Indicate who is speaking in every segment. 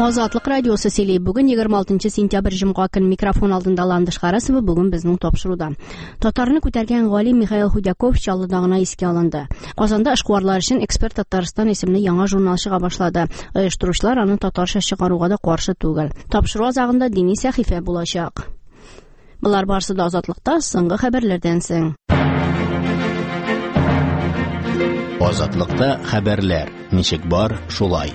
Speaker 1: Азатлык радиосы сөйлей. Бүгін 26 сентябрь жымға көн микрофон алдында Ландыш Қарасова бүгін біздің топшыруда. Татарны күтәргән Галим Михаил Худяков Чаллыдагына искә алынды. Казанда эшкуарлар өчен эксперт Татарстан исемле яңа журнал чыга башлады. Оештыручылар аны татарча чыгаруга да каршы түгел. Тапшыру азагында дини сәхифә булачак. Булар барысы да Азатлыкта соңгы хәбәрләрдән соң.
Speaker 2: Азатлыкта хәбәрләр. Ничек бар, шулай.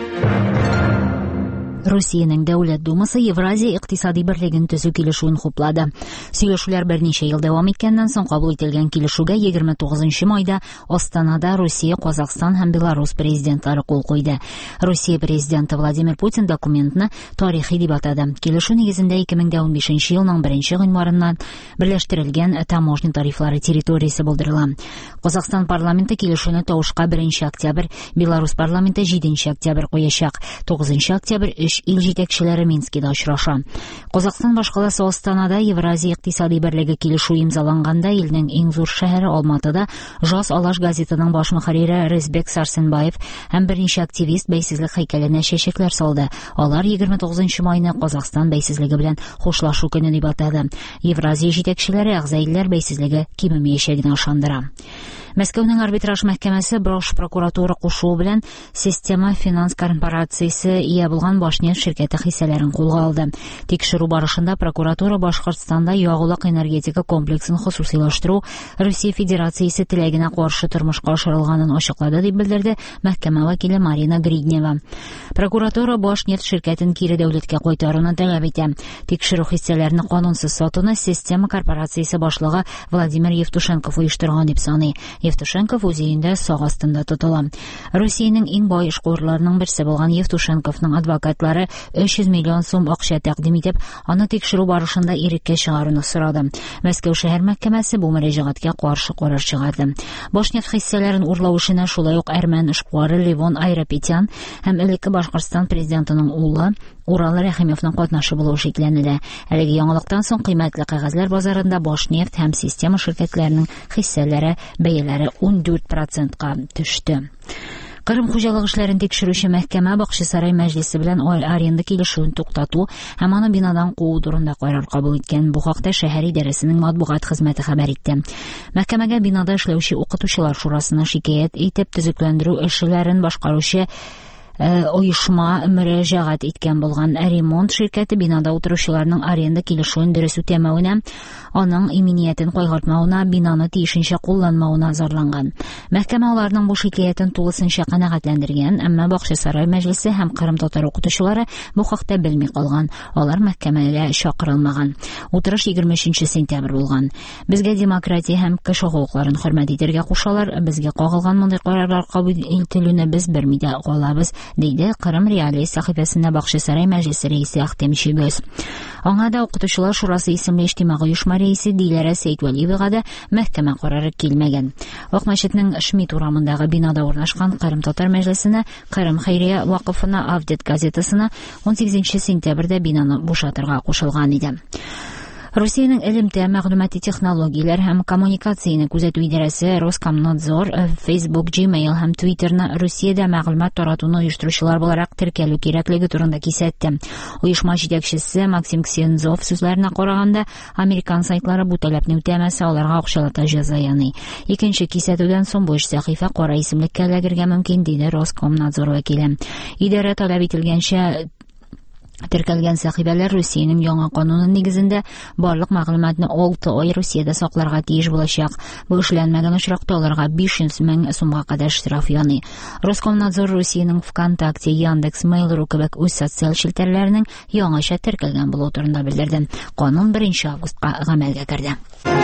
Speaker 3: Россиянең Дәүләт Думасы Евразия икътисади берлеген төзү килешүен хуплады. Сөйләшүләр берничә ел дәвам иткәннән соң кабул ителгән килешүгә 29 майда Астанада Россия, Казакстан һәм Беларусь президентлары кул куйды. Россия президенты Владимир Путин документны тарихи дип атады. Килешү нигезендә 2015 елның 1 гыйнварыннан берләштерелгән таможня тарифлары территориясе булдырыла. Казакстан парламенты килешүне тавышка 1 октябрь, Беларусь парламенты 7 октябрь куячак. 9 октябрь ил җитәкчеләре Минскида очраша. Казакстан башкаласы Астанада Евразия икътисади берлеге килешү имзаланганда илнең иң зур шәһәре Алматыда Жас Алаш газетаның баш мөхәррире Резбек Сарсенбаев һәм берничә активист бәйсезлек һәйкәленә чәчәкләр салды. Алар 29 майны Казакстан бәйсезлеге белән хушлашу көне дип атады. Евразия җитәкчеләре әгъзаиләр бәйсезлеге кимемәячәгенә ышандыра. Мәскәүнең арбитраж мәхкәмәсе Баш прокуратура кушуы белән Система финанс корпорациясе ия булган Башнефть ширкәте хиссәләрен кулга алды. Тикшерү барышында прокуратура Башкортстанда ягулык энергетика комплексын хосусыйлаштыру Россия Федерациясе теләгенә каршы тормышка ашырылганын ачыклады дип белдерде мәхкәмә вәкиле Марина Гриднева. Прокуратура Башнефть ширкәтен кире дәүләткә кайтаруны таләп итә. Тикшерү хиссәләрне канунсыз сатуны Система корпорациясе башлыгы Владимир Евтушенков оештырган дип саный. Евтушенков үзендә сак астында тотыла. Россиянең иң бай эшкуарларының берсе булган Евтушенковның адвокатлары 300 миллион сум акча тәкъдим итеп, аны тикшерү барышында иреккә чыгаруны сорады. Мәскәү шәһәр мәхкәмәсе бу мөрәҗәгатькә каршы карар чыгарды. Башнефть хиссәләрен урлау эшенә шулай ук әрмән эшкуары Левон Айрапетян һәм элекке Башкортстан президентының улы Урал Рәхимовның катнашы булуы шикләнелә. Әлеге яңалыктан соң кыйммәтле кәгазьләр базарында Башнефть һәм Система ширкәтләренең хиссәләре бәяләре 14%-ка төште. Кырым хуҗалык эшләрен тикшерүче мәхкәмә Бакчасарай мәҗлесе белән аренда килешүен туктату һәм аны бинадан куу турында карар кабул иткән. Бу хакта шәһәр идарәсенең матбугат хезмәте хәбәр итте. Мәхкәмәгә бинада эшләүче укытучылар шурасына шикаят итеп төзекләндерү эшләрен башкаручы оешма мөрәҗәгать иткән булган. Ремонт ширкәте бинада утыручыларның аренда килешүен дөрес үтәмәвенә, аның иминияten кайгыртмавына, бинаны тиешенчә кулланмавына зарланган. Мәхкәмә аларның бу шикаятен тулысынча канәгатьләндергән, әмма Бакчасарай мәҗлесе һәм Кырым татар укытучылары бу хакта белми калган. Алар мәхкәмәгә чакырылмаган. Утырыш 23 сентябрь булган. Безгә демократия һәм кеше хукукларын хөрмәт итәргә кушалар, безгә кагылган мондай карарлар кабул ителүне без бермидә калабыз, диде Кырым Реалии сәхифәсендә Бакчасарай мәҗлесе рәисе Ахтем Чигөз. Аңа да укытучылар шурасы исемле иҗтимагый оешма рәисе Диләрә Сәйтвәлиевага да мәхкәмә карары килмәгән. Ак мәчетнең Шмидт урамындагы бинада урнашкан Кырым татар мәҗлесенә, Кырым хәйрия вакыфына, Авдет газетасына 18 сентябрьдә бинаны бушатырга кушылган иде. Россиянең элемтә мәгълүмати технологияләр һәм коммуникацияне күзәтү идарәсе Роскомнадзор Facebook, Gmail һәм Twitterны Россиядә мәгълүмат таратуны оештыручылар буларак теркәлү кирәклеге турында кисәтте. Оешма җитәкчесе Максим Ксензов сүзләренә караганда, американ сайтлары бу таләпне үтәмәсә, аларга акчалата җәза яный. Икенче кисәтүдән соң бу сәхифә кара исемлеккә эләгергә мөмкин, диде Роскомнадзор вәкиле. Идарә таләп ителгәнчә теркәлгән сәхифәләр Россиянең яңа кануны нигезендә барлык мәгълүматны 6 ай Россиядә сакларга тиеш булачак. Бу эшләнмәгән очракта аларга 500 мең сумга кадәр штраф яный. Роскомнадзор Россиянең ВКонтакте, Яндекс, Mail.ru кебек үз социаль шелтәрләренең яңаша теркәлгән булуы турында белдерде. Канун 1 августка гамәлгә керде.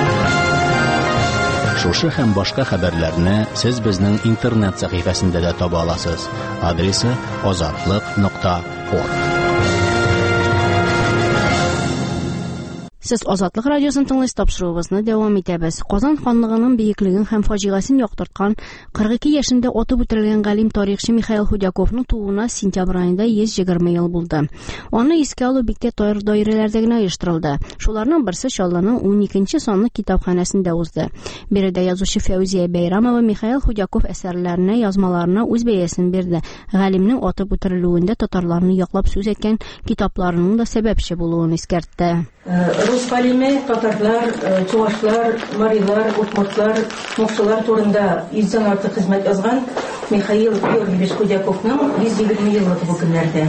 Speaker 2: Шушы һәм башка хәбәрләрне сез безнең интернет сәхифәсендә дә таба аласыз. Адресы azatlyk.org.
Speaker 1: Сез Азатлык радиосын тыңлыйсыз, тапшыруыбызны дәвам итәбез. Казан ханлыгының бийеклеген һәм фаҗигасын яктырткан 42 яшендә атып үтерелгән галим тарихчы Михаил Худяковның тууына сентябрь айында 120 ел булды. Аны искә алу бик тә таяр даирәләрдә генә оештырылды. Шуларның берсе Чаллының 12-нче санлы китапханәсендә узды. Биредә язучы Фәүзия Бәйрәмова Михаил Худяков әсәрләренә, язмаларына үз бәясен бирде. Галимнең атып үтерелүендә татарларны яклап сүз әйткән китапларының да сәбәпче булуын искәртте.
Speaker 4: Рус галиме татарлар, чуашлар, марилар, удмуртлар, мукшылар турында 100-дән артык хезмәт язган Михаил Георгиевич Худяковның 120 еллыгы бу көннәрдә.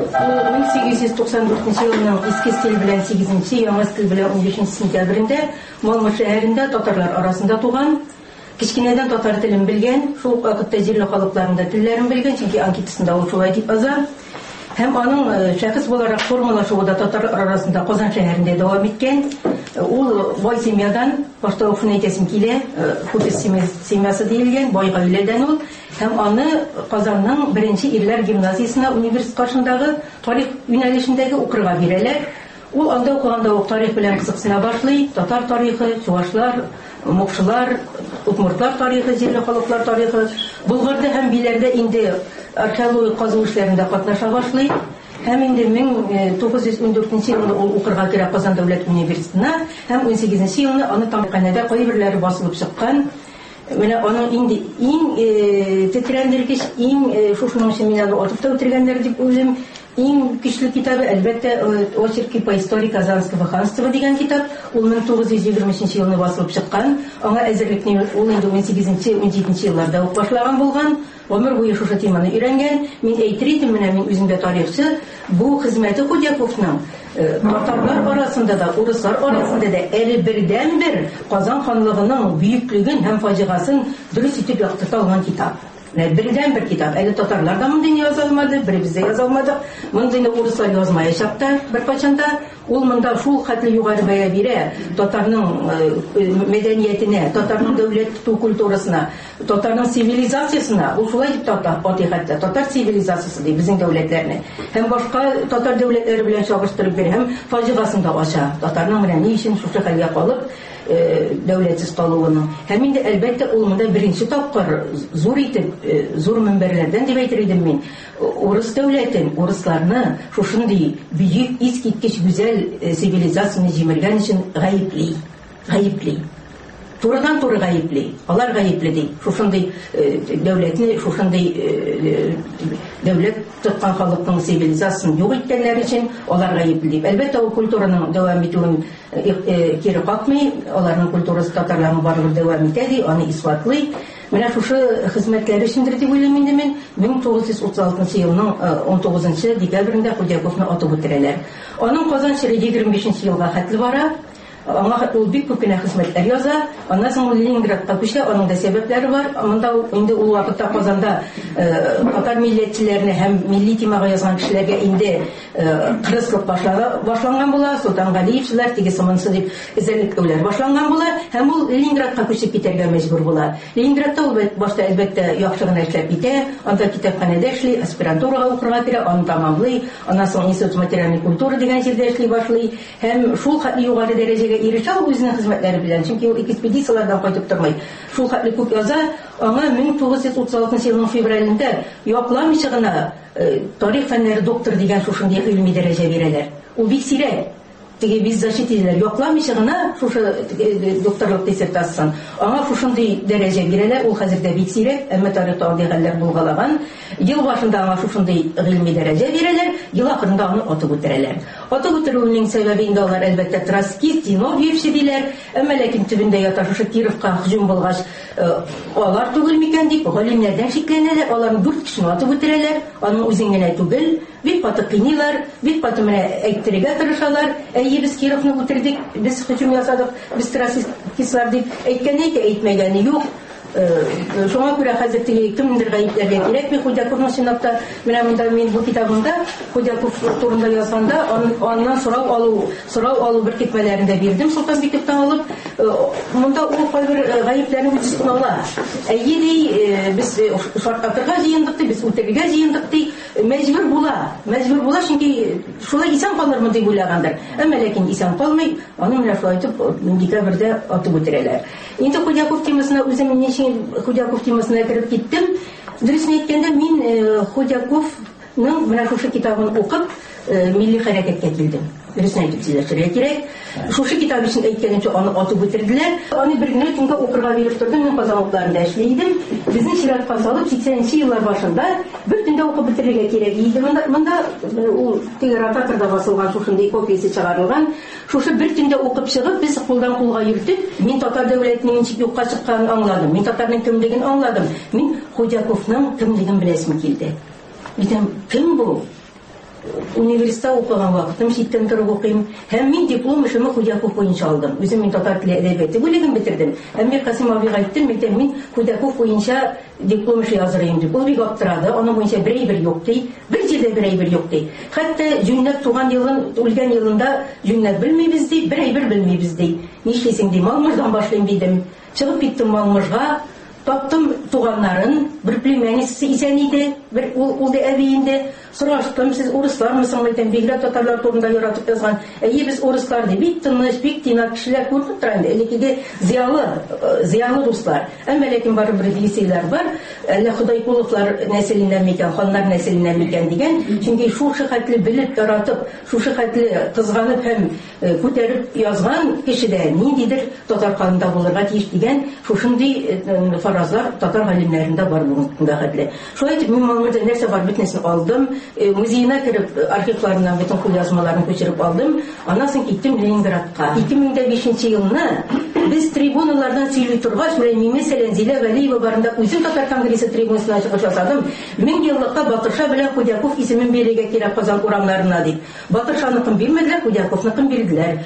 Speaker 4: 1894 елның иске стиль белән 8-нче, яңа стиль белән 15 сентябрендә Малмы шәһәрендә татарлар арасында туган. Кичкенәдән татар телен белгән, шул вакытта җирле халыкларында телләрен белгән, чөнки анкетасында ул шулай дип яза. Һәм аның шәхес буларак формалашуы да татарлар арасында Казан шәһәрендә дәвам иткән. Ул бай семьядан, башта укшын әйтәсем килә, Худис семьясы диелгән, бай гаиләдән ул. Һәм аны Казанның 1-нче ирләр гимназиясына университет каршындагы тарих юнәлешендәге укырга бирәләр. Ул анда укыганда ук тарих белән кызыксына башлый, татар тарихы, чуашлар, мукшылар, удмуртлар тарихы, җирле халыклар тарихы, Булгарда һәм Биләрдә инде археологик казу эшләрендә катнаша башлый. Һәм инде 1914 елда ул укырга керә Казан дәүләт университетына, һәм 18 елда аны Тамаканәдә кайберләре басылып чыккан. Менә аның инде иң тетрәндергеч, иң шушының өчен мине атып та үтергәннәр дип уйлыйм. Иң көчле китабы әлбәттә очерки по истории Казанского ханства дигән китап. Ул 1923 елда басылып чыккан. Аңа әзерлекне ул инде 18-17 елларда ук башлаган булган. Гомер буе шушы теманы өйрәнгән. Мин әйтер идем, менә мин үземдә тарихчы, бу хезмәте Худяковның татарлар арасында да, урыслар арасында да әле бердән-бер Казан ханлыгының бөеклеген һәм фаҗигасын дөрес итеп яктырта алган китап. Бердән-бер китап. Әле татарлар да мондый яза алмады, беребез дә яза алмадык. Мондый урыслар язмаячак та беркайчанда. Ул монда шул хәтле югары бәя бирә татарның мәдәниятенә, татарның дәүләт культурасына, татарның цивилизациясына. Ул шулай дип атый хәтта татар цивилизациясе ди безнең дәүләтләрне. Һәм башка татар дәүләтләре белән чагыштырып бирә, һәм фаҗигасын да ача. Татарның менә ни өчен шушы хәлгә калып дәүләтсез калуының. Һәм инде әлбәттә ул монда беренче тапкыр зур итеп, зур мөнбәрләрдән дип әйтер идем мин. Урыс дәүләтен, урысларны шушындый бөек искиткеч гүзәл цивилизацияны җимергән өчен гаепли. Турыдан-туры гаепли. Алар гаепле ди. Шушындый дәүләтне, шушындый дәүләт тоткан халыкның цивилизациясын юк иткәннәр өчен алар гаепле дип. Әлбәттә, ул культураның дәвам итүен кире какмый, аларның культурасы татарларның барлыгы дәвам итә ди, аны исбатлый. Менә шушы хезмәтләре өчендер дип уйлыйм инде мин. 1936 елның 19 декабрендә Худяковны атып үтерәләр. Аның Казан шәһәре 25 елга хәтле бара. Аңа ул бик күп кенә хезмәтләр яза. Аннан соң ул Ленинградка күчә, аның да сәбәпләре бар. Монда инде ул вакытта Казанда татар милләтчеләрне һәм милли темага язган кешеләргә инде кырыслык башланган була. Солтан Галиевчлар, теге сымынсы дип эзәрлекләүләр башланган була. Һәм ул Ленинградка күчеп китәргә мәҗбүр була. Ленинградта ул башта әлбәттә яхшы гына эшләп китә. Анда китапханәдә эшли, аспирантурага укырга керә, аны тамамлый. Аннан соң институт материальной культуры дигән җирдә эшли башлый. Һәм шул хәтле югары дәрәҗәгә ирешә үзенең хезмәтләре белән, чөнки ул экспедицияләрдән кайтып тормый. Шул хәтле күп яза. Аңа 1936 елның февралендә якламыйча гына тарих фәннәре доктор дигән шушындый гыйльми дәрәҗә бирәләр. Ул бик сирәк. Теге biz защитиләр якламыйча гына шушы докторлык диссертациясын. Аңа шушындый дәрәҗә бирәләр. Ул хәзердә бик сирәк, әмма тарихта андый хәлләр булгалаган. Ел башында аңа шушындый гыйльми дәрәҗә бирәләр, ел ахырында аны атып үтерәләр. Атып үтерүнең сәбәбе инде алар әлбәттә троцкист, Зиновьевче диләр, әмма ләкин төбендә ята шушы Кировка һөҗүм булгач, алар түгел микән дип галимнәрдән шикләнәләр, аларны 4 кешене атып үтерәләр, аның үзен генә түгел, бик каты кыйныйлар, бик каты менә әйтергә тырышалар. Без Кировны үтердек, без һөҗүм ясадык, без троцкистлар дип әйткәне әйтмәгәне юк. Шуңа күрә хәзер теге кемдер гаепләргә кирәкми Худяковның сынапта менә монда мин бу китабымда Худяков турында язганда аннан сорау алу бер китмәләрендә бирдем Солтанбековтан алып. Монда ул кайбер гаепләрне үз өстенә ала. Әйе без шартлатырга җыендык ди, без үтәргә җыендык ди, мәҗбүр була чөнки шулай исән калырмын дип уйлагандыр. Әмма ләкин исән калмый, аны менә шулай итеп декабрьдә атып үтерәләр. Инде Худяков темасына үзем Худяков темасына кіріп кеттім. Дөресен әйткәндә, мин Худяковның менә шушы китабын укып, милли хәрәкәткә килдем. Дөресен әйтеп сөйләшергә кирәк. Шушы китап өчен әйткәнчә аны атып үтерделәр. Аны бер генә төнкә укырга биреп тордым. Мин Казанлыкларда эшли идем. Безнең чиратка салып 80нче еллар башында бер төндә укып бетерергә кирәк иде. Монда ул теге ротаторда басылган шушындый копиясе чыгарылган. Шушы бер төндә укып чыгып, без кулдан кулга йөртеп, мин татар дәүләтенең ничек юкка чыкканын аңладым. Мин татарның кемлеген аңладым. Мин Худяковның кемлеген беләсем килде. Дидем, кем бу? Университетта укыган вакытым читтән торып укыйм. Һәм мин диплом эшемне Худяков буенча алдым. Үзем мин татар теле әдәбияты бүлеген бетердем. Һәм мин Касым абыйга әйттем, мин Худяков буенча диплом эше язырым дип. Ул бик аптырады. Аның буенча берәйбер юк ди. Бер җирдә берәйбер юк ди. Хәтта җүннәп туган елын, үлгән елында җүннәп белмибез ди, берәйбер белмибез ди. Нишлисең ди, Малмыждан башлыйм дидем. Чыгып киттем Малмыжга. Таптым туганнарын, бер племянницы исән иде, бер ул да әбиенде. Сораштым, сез урыслармысың дидем, бигрәк татарлар турында яратып язган. Әйе, без урыслар ди, бик тыныч, бик тыйнак кешеләр күреп тора инде. Элекеге зыялы руслар. Әмма ләкин барыбер дисәләр бар, әллә Худайкуловлар нәселеннән микән, ханнар нәселеннән микән дигән. Чөнки шушы хәтле белеп яратып, шушы хәтле кызганып һәм күтәреп язган кешедә ниндидер татар канында булырга тиеш дигән шушындый фаразлар татар галимнәрендә бар бүгенге хәтле. Шулай итеп, мин Малмыжда нәрсә бар битнесен алдым. Музейына кіріп, архивларынан бүтін қолязмаларын көчеріп алдым. Аннан соң киттем Ленинградқа. 2005 елны біз трибуналардан сөйлей тұрғаш, мәселен Зилә Вәлиева барында үзем татар конгрессы трибунасына чыгыш жасадым. 1000 еллыкка Батырша белән Худяков исемен бирергә кирәк Казан урамнарына дип. Батыршаныкын бирмәделәр, Худяковныкын бирделәр.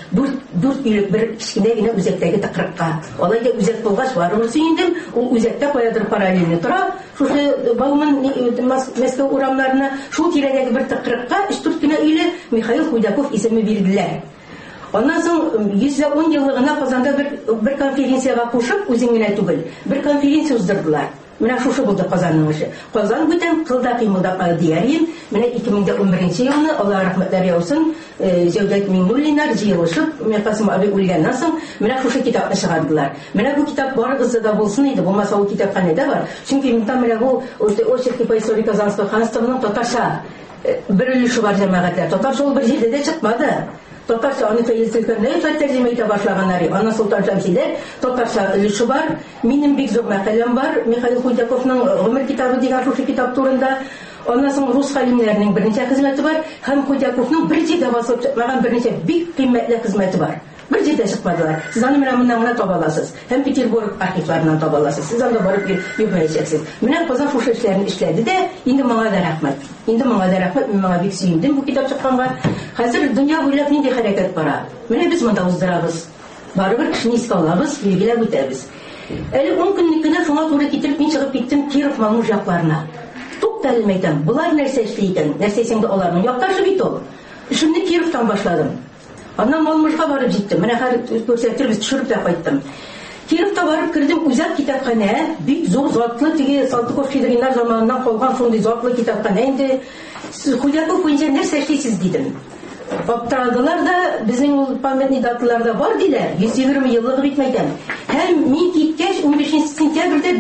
Speaker 4: 4 өйлек бер кичкенә генә үзәктәге тыкрыкка. Алай да үзәк булгач барыбыз сөендем. Ул үзәктә каядыр параллельно тора. Шушы Бауман Мәскәү урамнарына шул тирәдәге бер тыкрыкка 3-4 кенә өйле Михаил Худяков исеме бирделәр. Аннан соң 110 еллыгына Казанда бер конференцияга кушып, үзең генә түгел, бер конференция уздырдылар. Менә шушы булды Казанның эше. Казан бүтән кылда кыймылда диярин. Менә 2011 елны Алла рәхмәтләр яусын, Җәүдәт Миңнуллиннар җыелышып, Касым абый үлгәннән соң менә шушы китапны чыгардылар. Менә бу китап барыгызда да булсын иде, булмаса ул китапханәдә бар. Чөнки монда менә бу очерки по истории Казанского ханствоның татарча бер өлеше бар җәмәгатьләр. Татарча ул бер җирдә дә чыкмады. Татарча аны фәйзелкәрнәй тәрҗемә итә башлаганнар. Аны Солтан Шәмсидә татарча өлеше бар. Минем бик зур мәкаләм бар. Михаил Худяковның гомер китабы дигән шушы китап турында. Аннан соң рус галимнәренең берничә хезмәте бар. Һәм Худяковның бер җирдә басылып чыкмаган берничә бик кыйммәтле хезмәте бар. Бер җирдә чыкмадылар. Сез аны менә моннан таба аласыз. Һәм Петербург архивларыннан таба аласыз. Сез анда барып йөрмәячәксез. Менә Казан шушы эшләрне эшләде дә, инде моңа да рәхмәт. Мин моңа бик сөендем бу китап чыкканга. Хәзер дөнья буйлап нинди хәрәкәт бара. Менә без монда уздырабыз. Барыбер кешене искә алабыз, билгеләп үтәбез. Әле 10 көнлек кенә шуңа туры китереп мин чыгып киттем Киров Малмыж якларына. Тукталып әйтәм, булар нәрсә эшли икән? Нәрсә сеңдә аларның якташы бит ул. Эшемне Кировтан башладым. Аннан Малмыжга барып җиттем. Менә хәзер күрсәттербез, төшереп тә кайттым. Кировта барып кирдем, үзәк китапханә, бик зур затлы, теге Салтыков-Щедриннар заманыннан калган шундый затлы китапханә инде. Худяков буенча нәрсә эшлисез дидем. Аптырадылар да, безнең ул памятный даталарда бар диләр, 120 еллыгы бит мәйтәм. Һәм мин киткәч 15 сентябрьдә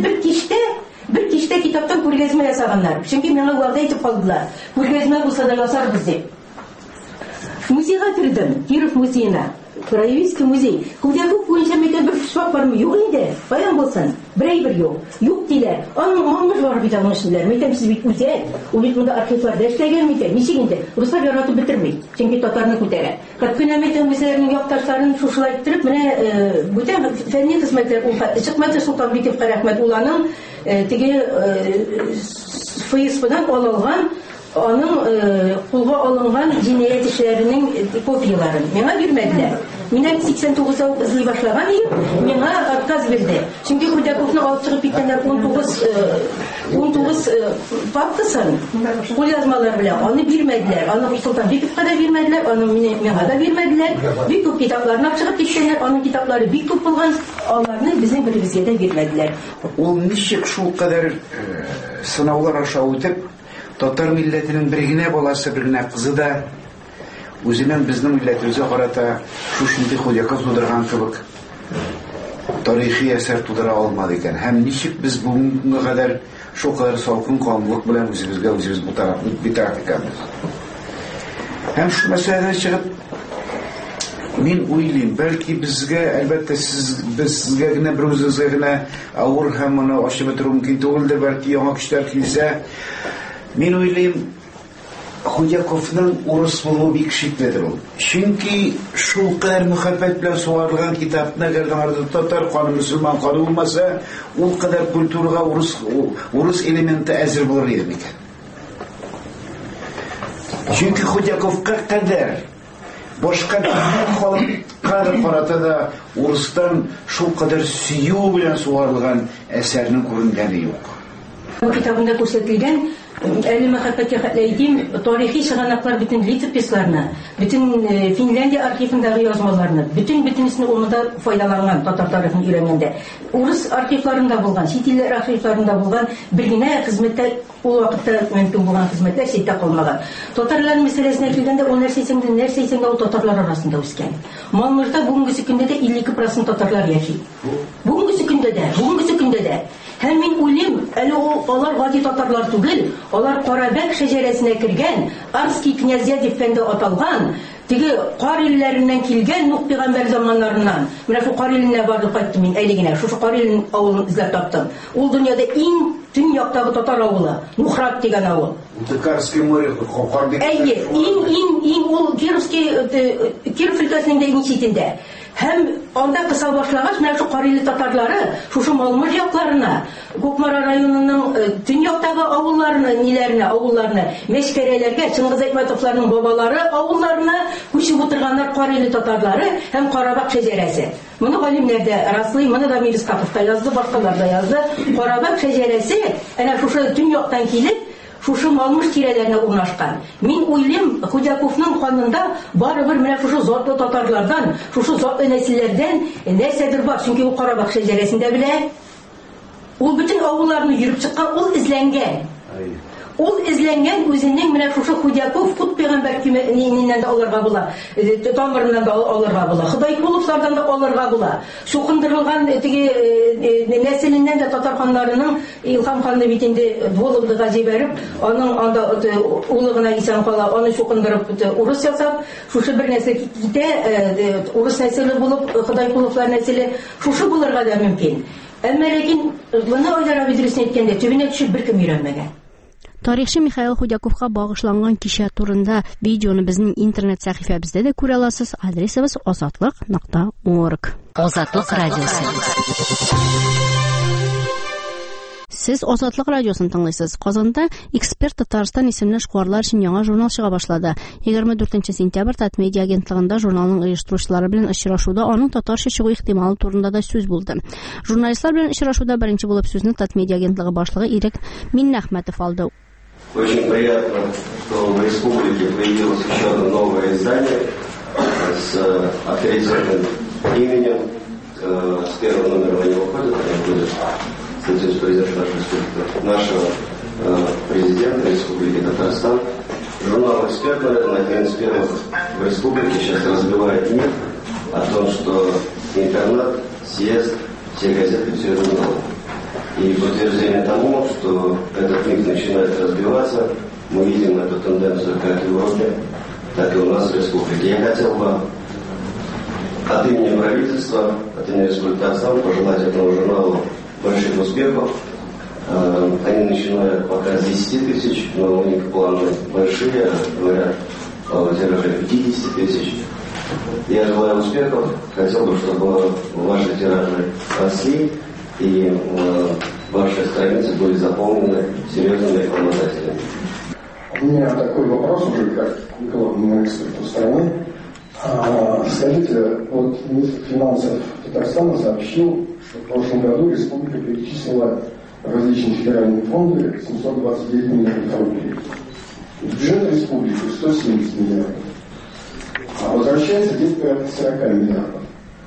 Speaker 4: бер кичтә китаптан күргәзмә ясаганнар. Чөнки миңа вәгъдә итеп калдылар. Күргәзмә булса да ясарбыз дип. Музейга кирдем, Киров музейына. Краеведческий музей. Худяков буенча мәйтәм бер шуак бармы? Юк инде. Каян булсын? Берәйбер юк. Юк диләр. Аның Малмыж бар бит аның эшләр. Мәйтәм сез бит үзәк. Ул бит монда архивларда эшләгән микән? Ничек инде? Руслар яратып бетерми. Чөнки татарны күтәрә. Кыткына мәйтәм үзләренең якташларын шушылай иттереп, менә бүтән фәнни хезмәтләр ул хәтта чыкмады Солтанбековка рәхмәт. Ул аның теге ФСБдан алынган аның кулга алынган җинаять эшләренең копияларын миңа бирмәделәр. Минем 89-га эзли башлаган идем, миңа отказ бирде. Чөнки Худяковны алып чыгып киткәннәр 19 папкасын, кулъязмалар белән аны бирмәделәр. Аны Султан Биковка да бирмәделәр, аны миңа да бирмәделәр. Бик күп китапларны алып чыгып киткәннәр, аның китаплары бик күп булган, аларны безнең беребезгә дә бирмәделәр.
Speaker 5: Ул ничек шул кадәр сынаулар аша үтеп, татар милләтенең бер генә баласы, бер генә кызы да үзенең безнең милләтебезгә карата шушындый Худяков тудырган кебек тарихи әсәр тудыра алмады икән. Һәм ничек без бүгенгә кадәр шул кадәр салкын канлылык белән үзебезгә үзебез битараф икәнбез. Һәм шул мәсьәләдән чыгып, мин уйлыйм, бәлки безгә, әлбәттә, безгә генә, бер үзебезгә генә авыр һәм моны ачып бетерү мөмкин түгелдер, бәлки яңа көчләр килсә. Мин уйлыйм, Худяковның урыс булуы бик шикледер ул. Чөнки шул кадәр мөхәббәт белән сугарылган китапны, әгәр аңарда татар каны, мөселман каны булмаса, ул кадәр культурага урыс элементы әзер булыр иде микән? Чөнки Худяковка кадәр башка халыкка карата да урыстан шул кадәр сөю белән сугарылган әсәрнең күренгәне юк.
Speaker 4: Бу китабында күрсәтелгән әле мәхәббәткә хәтләйтим, тарихи чыганаклар бөтен летописларны, бөтен Финляндия архивындагы язмаларны, бөтенесне ул файдаланган татар тарихын өйрәнгәндә. Урыс архивларында булган, чит илләр архивларында булган бер генә хезмәттә ул вакытта мөмкин булган хезмәтләр ситтә калмаган. Татарлар мәсьәләсенә килгәндә, ул нәрсәсендә ул татарлар арасында үскән. Малмырда бүгенге көндә дә 52% татарлар яши. Бүгенге көндә дә. Һәм мин уйлыйм, әле алар гади татарлар түгел, алар Карабәк шәҗәрәсенә кергән, Арский князья дип аталган, теге Карелләреннән килгән Нух пәйгамбәр заманнарыннан. Менә шул Карелленә барып кайттым мин, әле генә шушы Кареллен авылын эзләп таптым. Ул дөньяда иң төньяктагы татар авылы, Нухрат дигән авыл.
Speaker 5: Карский море, Кардик.
Speaker 4: Әйе, иң ул Киров өлкәсенең дә иң читендә. Һәм анда кыса башлагач, менә шу Карелле татарлары шушы Малмыж якларына, Кукмара районының төньяктагы авылларына, Мәшкәрәләргә, Чыңгыз Айтматовларның бабалары авылларына күчеп утырганнар Карелле татарлары һәм Карабак шәҗәрәсе. Моны галимнәр дә раслый, моны да Мирскапов та язды, башкалар да язды. Карабак шәҗәрәсе әнә шушы төньяктан килеп шушы Малмыж тирәләренә урнашкан. Мин уйлыйм, Худяковның канында барыбер менә шушы затлы татарлардан, шушы затлы нәселләрдән нәрсәдер бар. Чөнки ул Карабак шәҗәрәсендә белә. Ул бөтен авылларны йөреп чыккан, ул эзләнгән. Ул эзләнгән үзенең менә шушы Худяков кут пәйгамбәр кимәленнән дә алырга була, тамырыннан да алырга була, Худайкуловлардан да алырга була. Шукындырылган теге нәселеннән дә татар ханнарының Илһам ханны бит инде Володага җибәреп, аның анда улыгына исән кала, аны шукындырып урыс ясап, шушы бер нәсел китә, урыс нәселе булып, Худайкуловлар нәселе шушы булырга да мөмкин. Әмма ләкин моны Айдар Абидрисне әйткәндә төбенә төшеп беркем өйрәнмәгән.
Speaker 1: Тарихчы Михаил Худяковка багышланган кичә турында видеоны безнең интернет сәхифәбездә дә күрә аласыз. Адресыбыз azatlıq.org.
Speaker 3: Азатлык радиосы.
Speaker 1: Сез Азатлык радиосын тыңлыйсыз. Казанда Эксперт Татарстан исемле шкварлар өчен яңа журнал чыга башлады. 24 сентябрь Татмедиа агентлыгында журналның оештыручылары белән очрашуда аның татарча чыгу ихтималы турында да сүз булды. Журналистлар белән очрашуда беренче булып сүзне Татмедиа агентлыгы башлыгы Ирек Миннәхмәтов алды.
Speaker 6: Очень приятно, что в республике появилось еще одно новое издание с авторитетным именем. С первого номера они выходят, статью произошла нашего президента Республики Татарстан. Журнал «Эксперт», наверное, один из первых в республике сейчас разбивает миф о том, что интернет съест все газеты, все журналы. И подтверждение тому, что этот миф начинает разбиваться, мы видим эту тенденцию как в Европе, так и у нас в республике. Я хотел бы от имени правительства, от имени Республики Татарстан пожелать этому журналу больших успехов. Они начинают пока с 10 тысяч, но у них планы большие, говорят о тираже 50 тысяч. Я желаю успехов, хотел бы, чтобы ваши тиражи росли и ваши страницы были заполнены серьезными рекламодателями.
Speaker 7: У меня такой вопрос уже как главному эксперту страны. Скажите, вот министр финансов Татарстана сообщил, что в прошлом году республика перечислила в различные федеральные фонды 729 миллиардов рублей. Бюджет республики 170 миллиардов. А возвращается где-то порядка 40 миллиардов.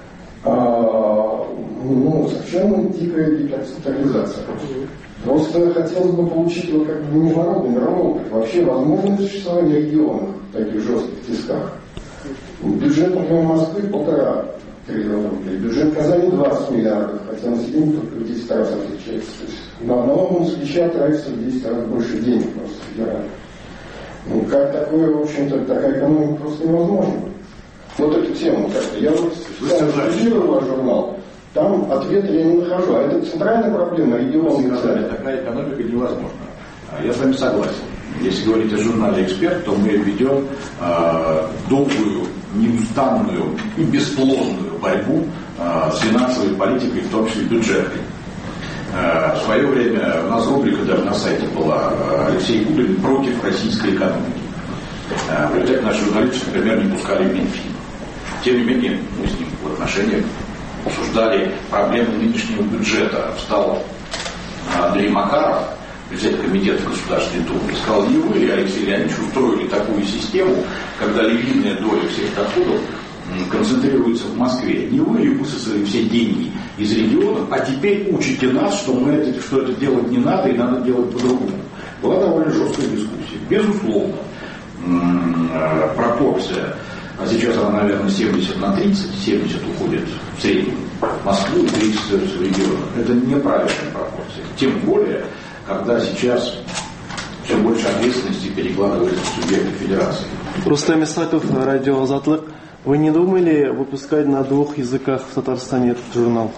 Speaker 7: Совершенно дикая децентрализация. Просто хотелось бы получить вот как бы международный мировой опыт. Вообще возможно существование регионов в таких жестких тисках. Бюджет, например, Москвы 1,5 триллиона рублей. Бюджет Казани 20 миллиардов, хотя население только в 10 раз отличается. То есть на одного москвича тратится в 10 раз больше денег просто федерально. Как такое, в общем-то, такая экономика просто невозможна. Вот эту тему как-то. Я вот анализирую ваш журнал, там ответа я не нахожу. А это центральная проблема региона.
Speaker 8: Такая экономика невозможна. Я с вами согласен. Если говорить о журнале «Эксперт», то мы ведем долгую, неустанную и бесплодную борьбу с финансовой политикой, в том числе бюджетной. В свое время у нас рубрика даже на сайте была «Алексей Кудрин против российской экономики». В результате наши журналисты, например, не пускали в Минфин. Тем не менее, мы с ним в отношениях обсуждали проблемы нынешнего бюджета. Встал Андрей Макаров, председатель комитета Государственной Думы, и сказал: не вы, Алексей Леонидович, устроили такую систему, когда львиная доля всех доходов концентрируется в Москве. Не вы высосали все деньги из регионов, а теперь учите нас, что это делать не надо и надо делать по-другому. Была довольно жесткая дискуссия. Безусловно, пропорция, а сейчас она, наверное, 70 на 30, 70 уходит в среднем в Москву и 30 в регионах. Это неправильная пропорция. Тем более, когда сейчас все больше ответственности перекладывается в субъекты федерации.
Speaker 9: Рустам Исаков, радио «Азатлык». Вы не думали выпускать на 2 языках в Татарстане этот журнал?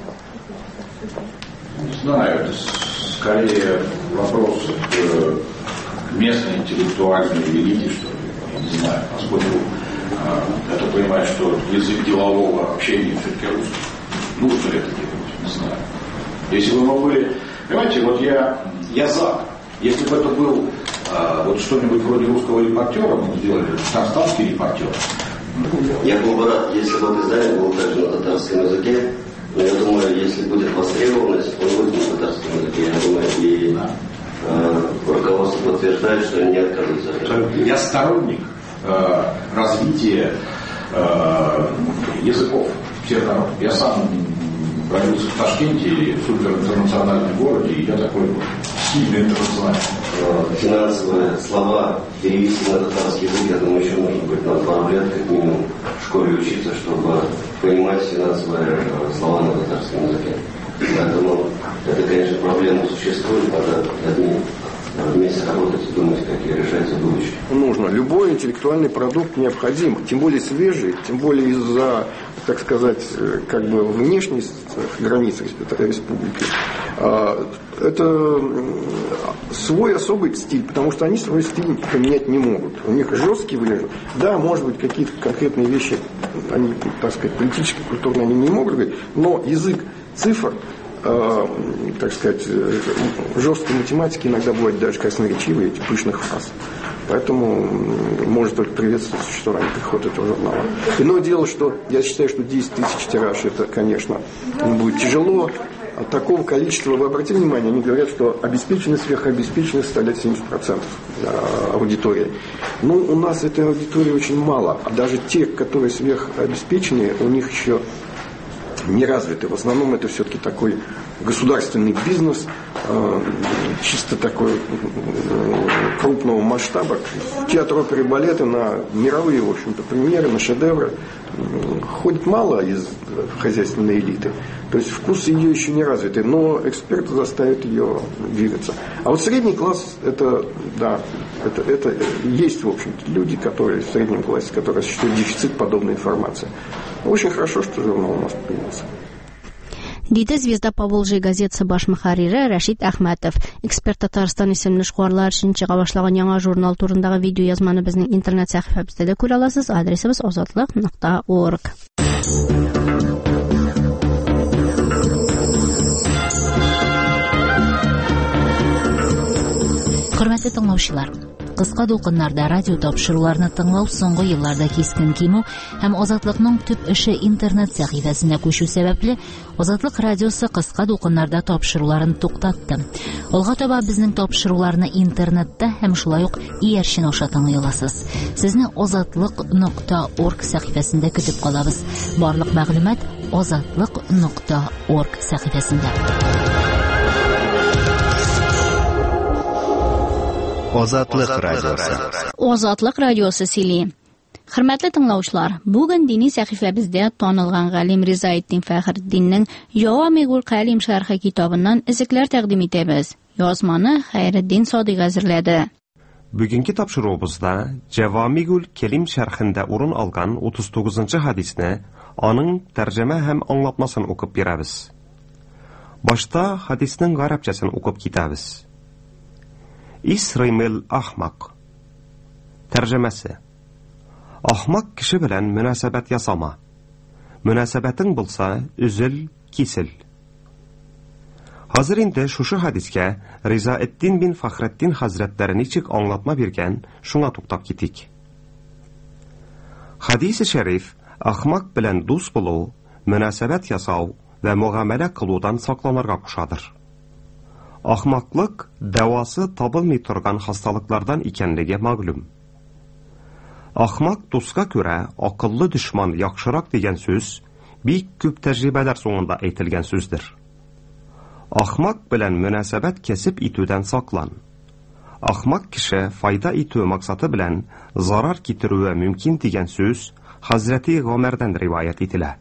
Speaker 8: Не знаю, это скорее вопрос к местной интеллектуальной элите, что ли. Я не знаю, поскольку я так понимаю, что язык делового общения все-таки русский. Нужно ли это делать? Не знаю. Если бы мы были... Понимаете, вот я за. Если бы это был вот что-нибудь вроде русского репортера, мы сделали татарстанский репортер.
Speaker 6: Я был бы рад, если бы это издание было также на татарском языке. Но я думаю, если будет востребованность, он будет на татарском языке. Я думаю, и руководство подтверждает, что они не откажутся от этого.
Speaker 8: Я сторонник развития языков всех народов. Я сам родился в Ташкенте, в суперинтернациональном городе, и я такой сильно интернациональный.
Speaker 6: Финансовые слова перевести на татарский язык, я думаю, еще нужно быть на пару лет, как минимум, в школе учиться, чтобы понимать финансовые слова на татарском языке. Поэтому это, конечно, проблема существует, надо одни вместе работать и думать, как ее решать в будущем.
Speaker 7: Нужно. Любой интеллектуальный продукт необходим, тем более свежий, тем более из-за, так сказать, как бы внешней границы республики. Это свой особый стиль, потому что они свой стиль поменять не могут. У них жесткий выгляд. Да, может быть, какие-то конкретные вещи, они, так сказать, политически, культурно они не могут говорить, но язык цифр, так сказать, жесткой математики иногда бывает даже красноречивые, эти пышных фраз. Поэтому может только приветствовать существование, приход этого журнала. Иное дело, что я считаю, что 10 тысяч тираж, это, конечно, будет тяжело. От такого количества, вы обратите внимание, они говорят, что обеспеченность, сверхобеспеченность составляет 70% аудитории. Но у нас этой аудитории очень мало. А даже те, которые сверхобеспеченные, у них еще не развиты. В основном это все-таки такой государственный бизнес, чисто такой крупного масштаба. Театр оперы и балета на мировые, в общем-то, премьеры, на шедевры ходит мало из хозяйственной элиты. То есть вкус ее еще не развитый, но эксперты заставят ее двигаться. А вот средний класс, это есть, в общем-то, люди, которые в среднем классе, которые осуществляют дефицит подобной информации. Очень хорошо, что журнал у нас появился.
Speaker 1: Дейді Звезда Поволжья газетасы баш мөхәррире Рәшит Әхмәтов. Эксперт Татарстан исемле шуарлар өчен чыга башлаган яңа журнал турындагы видео язманы безнең интернет сәхифәбездә дә күрә аласыз. Адресыбыз azatlык.org.
Speaker 3: Хөрмәтле тыңлаучылар, Кыска дулкыннарда радио тапшыруларны тыңлау соңгы елларда кискен кимү һәм Азатлыкның төп эше интернет сәхифәсенә күчү сәбәпле Азатлык радиосы кыска дулкыннарда тапшыруларын туктатты. Алга таба безнең тапшыруларны интернетта һәм шулай ук иярчен аша тыңлый аласыз. Сезне azatlык.org сәхифәсендә көтеп калабыз. Барлык мәгълүмат azatlык.org сәхифәсендә.
Speaker 2: Азатлык радиосы.
Speaker 1: Азатлык радиосы сөйли. Хөрмәтле тыңлаучылар, бүген дини сәхифәбездә танылган галим Ризаетдин Фәхретдиннең Җавамигул Калим шәрхи китабыннан изекләр тәкъдим итәбез. Язманы Хәйретдин Садыйк әзерләде.
Speaker 10: Бүгенге тапшыруыбызда Җавамигул Калим шәрхендә урын алган 39-нчы хадисне, аның тәрҗемә һәм аңлатмасын укып бирәбез. Башта хадиснең гарәпчәсен укып китәбез. Исримил ахмак. Тәрҗемәсе. Ахмак кеше белән мөнәсәбәт ясама. Мөнәсәбәтең булса, үзел, кисел. Хәзер инде шушы хадискә Ризаетдин бин Фәхретдин хәзрәтләре ничек аңлатма биргән, шуңа туктап китик. Хадис-и шәриф ахмак белән дус булу, мөнәсәбәт ясау ва муамәлә кылудан сакланырга кушадыр. Ахмаклык дәвасы табылмый торган хасталыклардан икәнлеге мәгълүм. Ахмак дуска күрә акыллы дошман яхшырак дигән сүз бик күп тәҗрибәләр соңында әйтелгән сүздер. Ахмак белән мөнәсәбәт кәсеп итүдән саклан. Ахмак кеше файда итү максаты белән зарар китерүе мөмкин дигән сүз Хәзрәти Гомәрдән риваят ителә.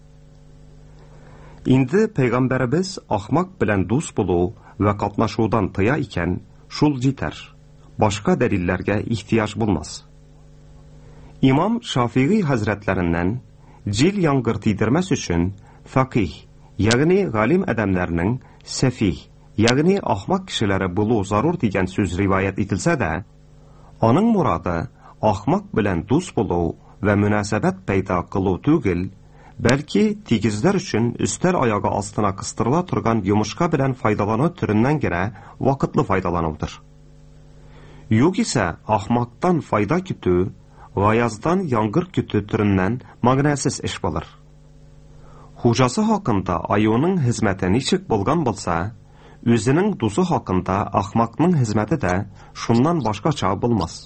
Speaker 10: Инде пәйгамбәрбез ахмак белән дус булу ва катнашудан тыя икән, шул җитәр. Башка дәлилләргә ихтияҗ булмас. Имам Шафиғи хәзрәтләреннән җил яңгыр тидермәс өчен фақих, ягъни галим адәмнәрнең сәфих, ягъни ахмак кешеләре булу зарур дигән сүз риваят ителсә дә, аның мурады ахмак белән дус булу ва мөнәсәбәт пәйда кылу түгел, бәлки тигезләр өчен өстәл аягы астына кыстырыла торган йомышка белән файдалану төреннән генә вакытлы файдаланудыр. Югыйсә ахмактан файда көтү, гаяздан яңгыр көтү төреннән мәгънәсез эш булыр. Хуҗасы хакында аюның хезмәте ничек булган булса, үзенең дусы хакында ахмакның хезмәте дә шуннан башкача булмас.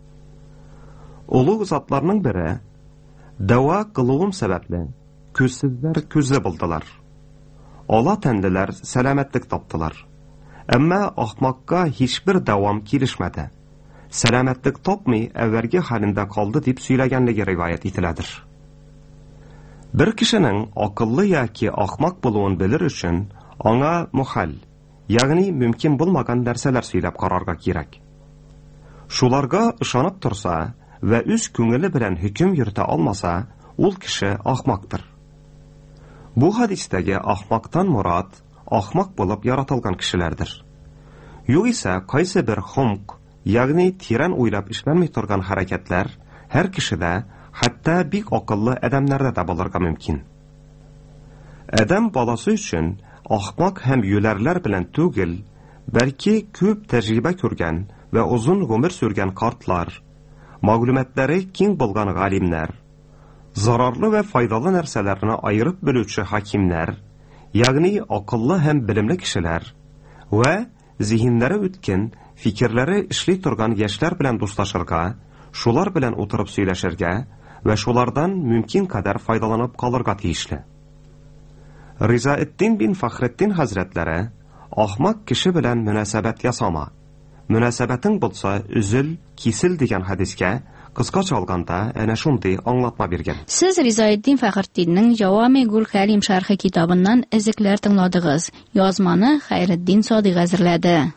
Speaker 10: Улуг затларның бере дәва кылуым сәбәпле күзсезләр күзле булдылар. Ала тәнлеләр сәламәтлек таптылар. Әмма ахмакка һичбер дәвам килешмәде. Сәламәтлек тапмый әвәрге хәлендә калды дип сөйләгәнлеге риваят ителәдер. Бер кешенең акыллы яки ахмак булуын белер өчен аңа мухал, ягъни мөмкин булмаган нәрсәләр сөйләп карарга кирәк. Шуларга ышанып торса ва үз күңеле белән хөкем йөртә алмаса, ул кеше ахмактыр. Бу хадистәге ахмактан мурад ахмак булып яратылган кешеләрдер. Югыйсә кайсы бер хумк, ягъни тирән уйлап эшләнмәй торган хәрәкәтләр һәр кешедә, хәтта бик акыллы адәмнәрдә дә булырга мөмкин. Адәм баласы өчен ахмак һәм юләрләр белән түгел, бәлки күп тәҗрибә күргән ва узун гомер сүргән картлар, мәгълүматлары киң булган галимнәр, зарарлы ва файдалы нәрсәләрне айырып белүче хакимнәр, ягъни акыллы һәм билемле кешеләр ва зиһеннәре үткен, фикерләре эшли торган яшьләр белән дуслашырга, шулар белән утырып сөйләшергә ва шулардан мөмкин кадәр файдаланып калырга тиешле. Ризаетдин бин Фәхретдин хәзрәтләре ахмак кеше белән мөнәсәбәт ясама. Мөнәсәбәтең булса, үзел, кисел дигән хадискә кыскача алганда әнә шундый аңлатма биргән.
Speaker 1: Сез Ризаетдин Фәхретдиннең Җавамигул Калим шәрхи китабыннан изекләр тыңладыгыз. Язманы Хәйретдин Садыйк әзерләде.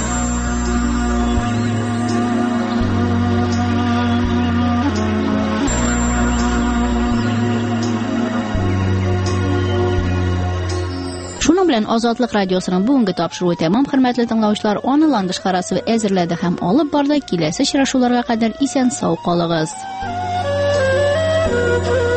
Speaker 1: Шуның белән Азатлык радиосының бүгенге тапшыруы тәмам, хөрмәтле тыңлаучылар, аны ландыш карасы әзерләде һәм алып барды. Киләсе очрашуларга кадәр исән сау калыгыз.